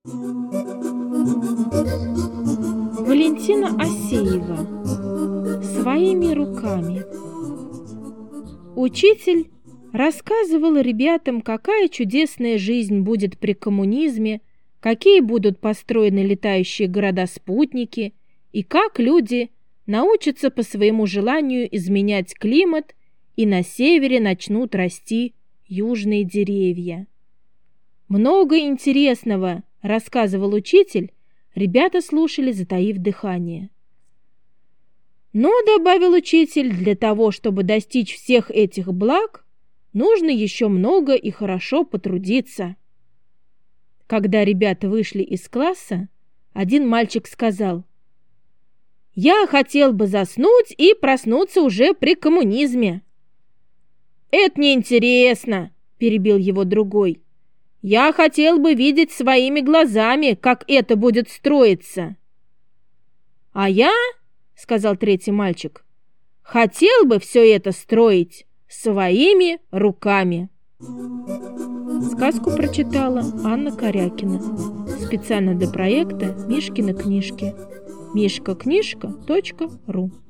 Валентина Асеева. Своими руками. Учитель рассказывал ребятам, какая чудесная жизнь будет при коммунизме, какие будут построены летающие города-спутники и как люди научатся по своему желанию изменять климат, и на севере начнут расти южные деревья. Много интересного рассказывал учитель, ребята слушали, затаив дыхание. Но, добавил учитель, для того, чтобы достичь всех этих благ, нужно еще много и хорошо потрудиться. Когда ребята вышли из класса, один мальчик сказал: «Я хотел бы заснуть и проснуться уже при коммунизме». «Это неинтересно», — перебил его другой. «Я хотел бы видеть своими глазами, как это будет строиться». «А я, — сказал третий мальчик, — хотел бы все это строить своими руками». Сказку прочитала Анна Корякина. Специально для проекта «Мишкины книжки». mishkaknижка.ру